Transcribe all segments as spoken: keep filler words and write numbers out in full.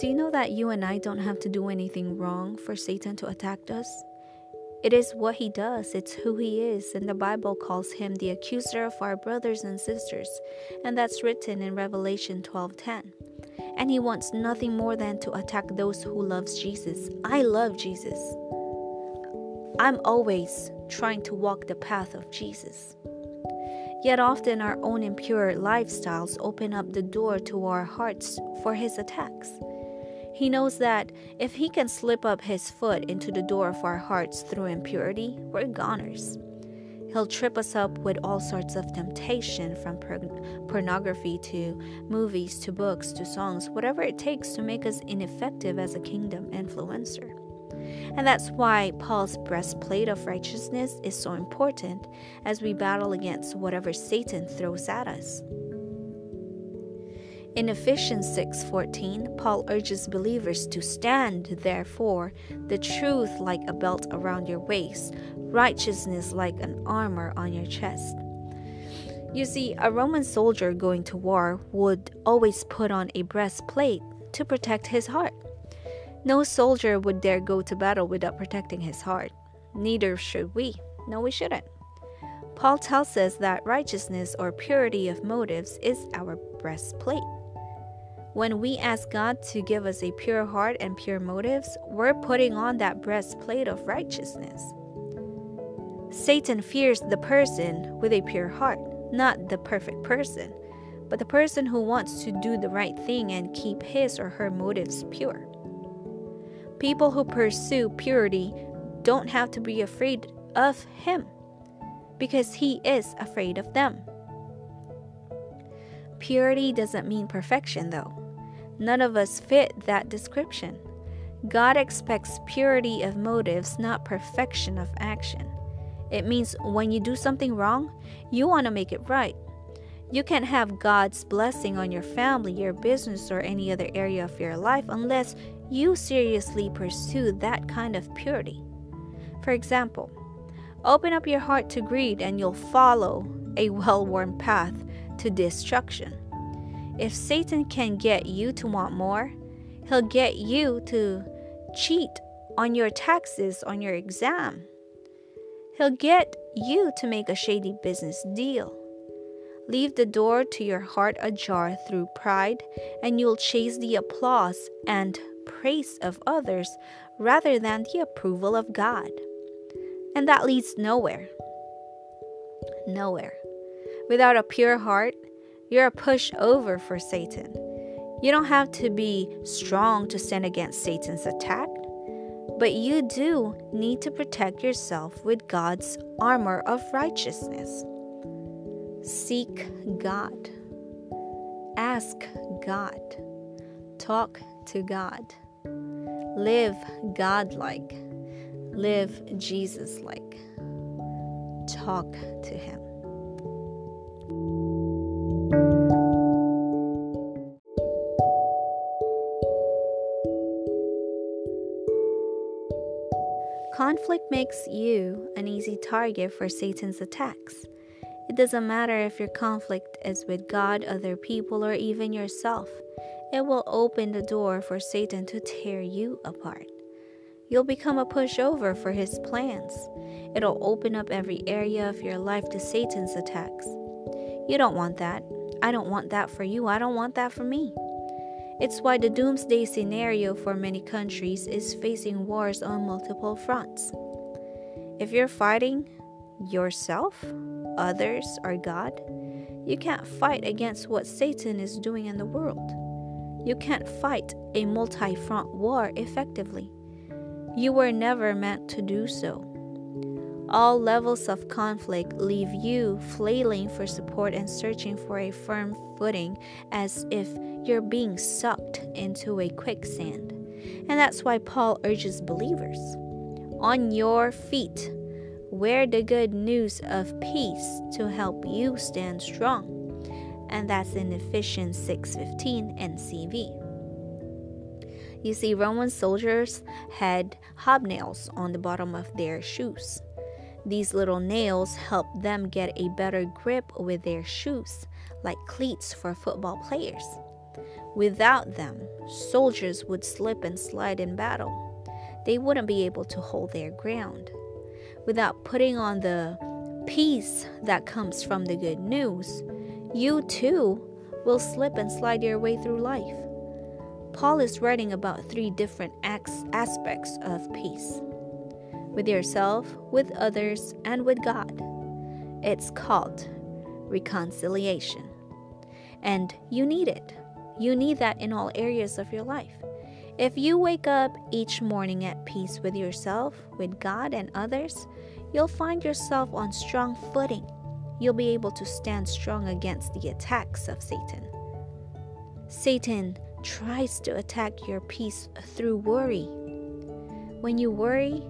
you know that you and I don't have to do anything wrong for Satan to attack us? It is what he does, it's who he is, and the Bible calls him the accuser of our brothers and sisters, and that's written in Revelation twelve ten. And he wants nothing more than to attack those who loves Jesus. I love Jesus. I'm always trying to walk the path of Jesus. Yet often our own impure lifestyles open up the door to our hearts for his attacks. He knows that if he can slip up his foot into the door of our hearts through impurity, we're goners. He'll trip us up with all sorts of temptation, from porn- pornography to movies to books to songs, whatever it takes to make us ineffective as a kingdom influencer. And that's why Paul's breastplate of righteousness is so important as we battle against whatever Satan throws at us. In Ephesians six fourteen, Paul urges believers to stand, therefore, the truth like a belt around your waist, righteousness like an armor on your chest. You see, a Roman soldier going to war would always put on a breastplate to protect his heart. No soldier would dare go to battle without protecting his heart. Neither should we. No, we shouldn't. Paul tells us that righteousness or purity of motives is our breastplate. When we ask God to give us a pure heart and pure motives, we're putting on that breastplate of righteousness. Satan fears the person with a pure heart, not the perfect person, but the person who wants to do the right thing and keep his or her motives pure. People who pursue purity don't have to be afraid of him, because he is afraid of them. Purity doesn't mean perfection, though. None of us fit that description. God expects purity of motives, not perfection of action. It means when you do something wrong, you want to make it right. You can't have God's blessing on your family, your business, or any other area of your life unless you seriously pursue that kind of purity. For example, open up your heart to greed and you'll follow a well-worn path to destruction. If Satan can get you to want more, he'll get you to cheat on your taxes, on your exam. He'll get you to make a shady business deal. Leave the door to your heart ajar through pride, and you'll chase the applause and praise of others rather than the approval of God. And that leads nowhere. Nowhere. Without a pure heart, you're a pushover for Satan. You don't have to be strong to stand against Satan's attack, but you do need to protect yourself with God's armor of righteousness. Seek God. Ask God. Talk to God. Live God-like. Live Jesus-like. Talk to him. Conflict makes you an easy target for Satan's attacks. It doesn't matter if your conflict is with God, other people, or even yourself. It will open the door for Satan to tear you apart. You'll become a pushover for his plans. It'll open up every area of your life to Satan's attacks. You don't want that. I don't want that for you. I don't want that for me. It's why the doomsday scenario for many countries is facing wars on multiple fronts. If you're fighting yourself, others, or God, you can't fight against what Satan is doing in the world. You can't fight a multi-front war effectively. You were never meant to do so. All levels of conflict leave you flailing for support and searching for a firm footing as if you're being sucked into a quicksand. And that's why Paul urges believers, on your feet, wear the good news of peace to help you stand strong. And that's in Ephesians six fifteen N C V. You see, Roman soldiers had hobnails on the bottom of their shoes. These little nails help them get a better grip with their shoes, like cleats for football players. Without them, soldiers would slip and slide in battle. They wouldn't be able to hold their ground. Without putting on the peace that comes from the good news, you too will slip and slide your way through life. Paul is writing about three different aspects of peace: with yourself, with others, and with God. It's called reconciliation. And you need it. You need that in all areas of your life. If you wake up each morning at peace with yourself, with God, and others, you'll find yourself on strong footing. You'll be able to stand strong against the attacks of Satan. Satan tries to attack your peace through worry. When you worry,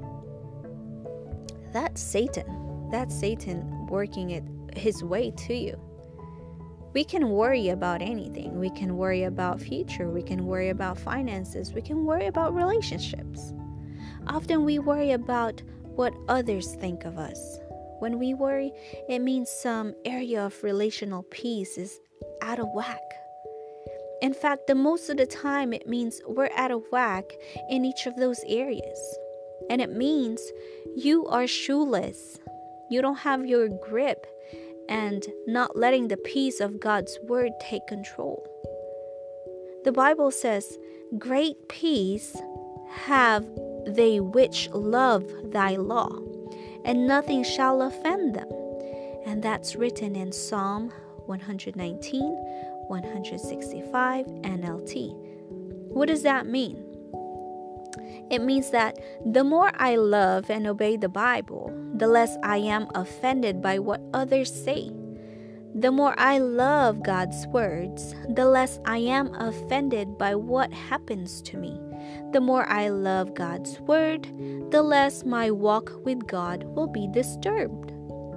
that's Satan. That's Satan working it his way to you. We can worry about anything. We can worry about future. We can worry about finances. We can worry about relationships. Often we worry about what others think of us. When we worry, it means some area of relational peace is out of whack. In fact, the most of the time it means we're out of whack in each of those areas. And it means you are shoeless. You don't have your grip and not letting the peace of God's word take control. The Bible says, "Great peace have they which love thy law, and nothing shall offend them." And that's written in Psalm one nineteen, one sixty-five, N L T. What does that mean? It means that the more I love and obey the Bible, the less I am offended by what others say. The more I love God's words, the less I am offended by what happens to me. The more I love God's word, the less my walk with God will be disturbed.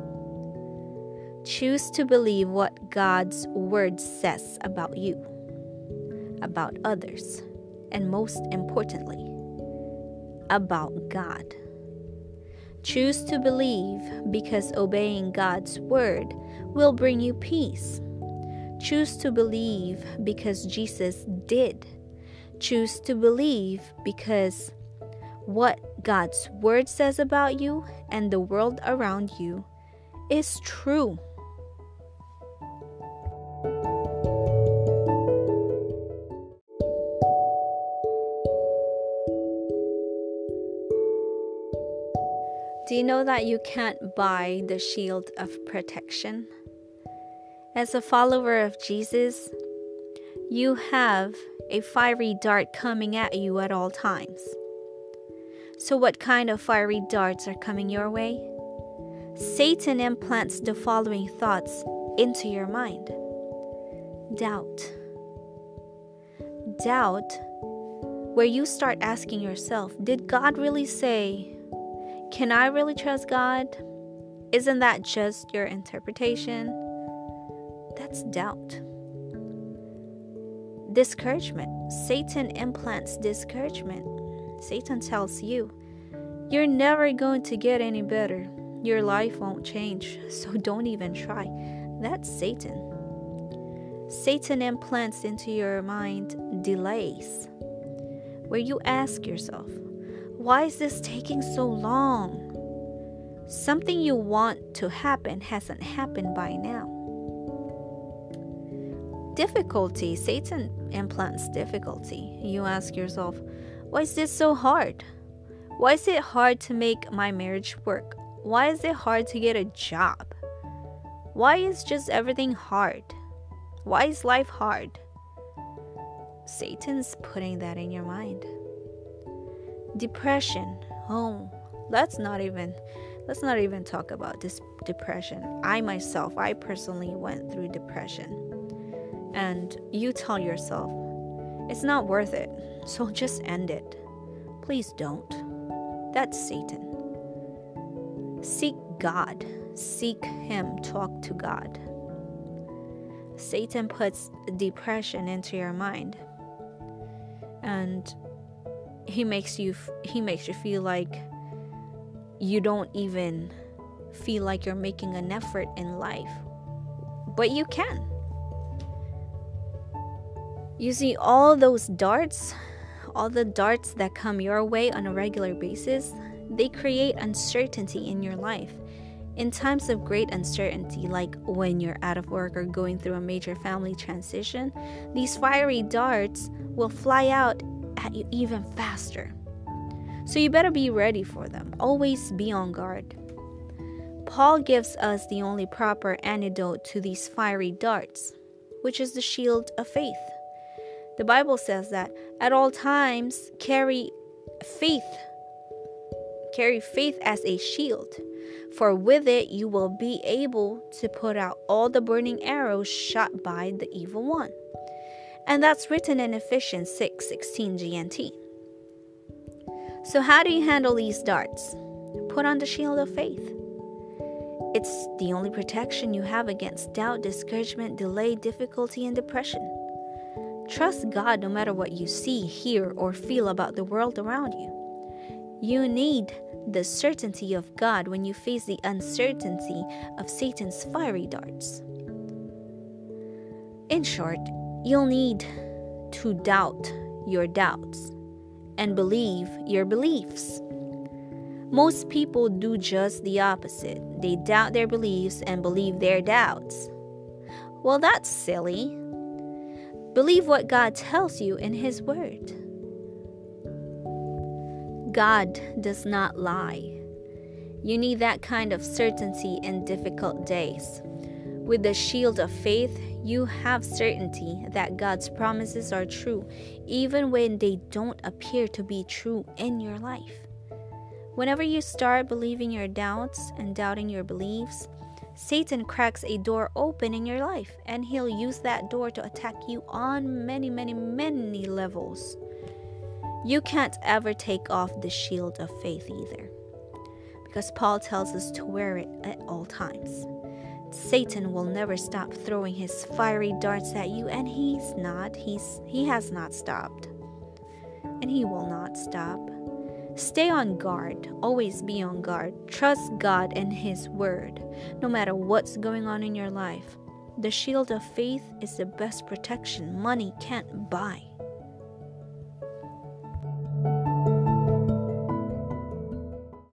Choose to believe what God's word says about you, about others, and most importantly, about God. Choose to believe, because obeying God's word will bring you peace. Choose to believe because Jesus did. Choose to believe because what God's word says about you and the world around you is true. Do you know that you can't buy the shield of protection? As a follower of Jesus, you have a fiery dart coming at you at all times. So what kind of fiery darts are coming your way? Satan implants the following thoughts into your mind. Doubt. Doubt, where you start asking yourself, did God really say? Can I really trust God? Isn't that just your interpretation? That's doubt. Discouragement. Satan implants discouragement. Satan tells you, you're never going to get any better. Your life won't change, so don't even try. That's Satan. Satan implants into your mind delays, where you ask yourself, why is this taking so long? Something you want to happen hasn't happened by now. Difficulty. Satan implants difficulty. You ask yourself, why is this so hard? Why is it hard to make my marriage work? Why is it hard to get a job? Why is just everything hard? Why is life hard? Satan's putting that in your mind. Depression. Oh, let's not even let's not even talk about this depression. I myself, I personally went through depression. And you tell yourself, it's not worth it, so just end it. Please don't. That's Satan. Seek God. Seek Him. Talk to God. Satan puts depression into your mind. And he makes you he makes you feel like you don't even feel like you're making an effort in life. But you can. You see, all those darts, all the darts that come your way on a regular basis, they create uncertainty in your life. In times of great uncertainty, like when you're out of work or going through a major family transition, these fiery darts will fly out at you even faster. So you better be ready for them. Always be on guard. Paul gives us the only proper antidote to these fiery darts, which is the shield of faith. The Bible says that at all times carry faith. Carry faith as a shield, for with it you will be able to put out all the burning arrows shot by the evil one. And that's written in Ephesians six sixteen G N T. So how do you handle these darts? Put on the shield of faith. It's the only protection you have against doubt, discouragement, delay, difficulty, and depression. Trust God no matter what you see, hear, or feel about the world around you. You need the certainty of God when you face the uncertainty of Satan's fiery darts. In short, you'll need to doubt your doubts and believe your beliefs. Most people do just the opposite. They doubt their beliefs and believe their doubts. Well, that's silly. Believe what God tells you in His Word. God does not lie. You need that kind of certainty in difficult days. With the shield of faith, you have certainty that God's promises are true, even when they don't appear to be true in your life. Whenever you start believing your doubts and doubting your beliefs, Satan cracks a door open in your life, and he'll use that door to attack you on many, many, many levels. You can't ever take off the shield of faith either, because Paul tells us to wear it at all times. Satan will never stop throwing his fiery darts at you, and he's not, he's, he has not stopped, and he will not stop. Stay on guard, always be on guard. Trust God and His Word, no matter what's going on in your life. The shield of faith is the best protection money can't buy.